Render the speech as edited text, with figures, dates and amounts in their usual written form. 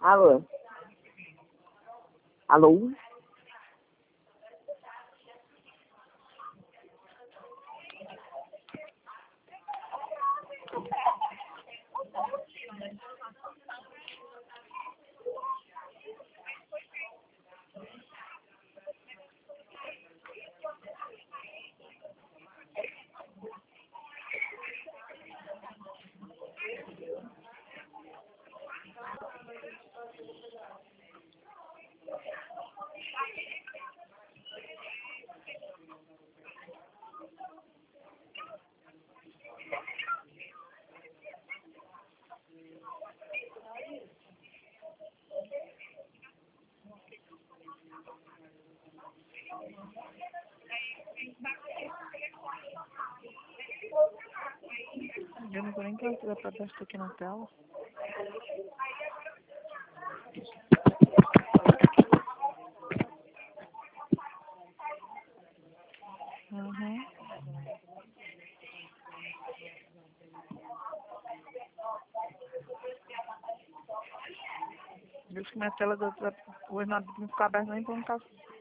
Alô? Alô? Eu não tô nem pra testa aqui na tela. Uhum. Diz que minha tela hoje não ficar aberta nem por um caso.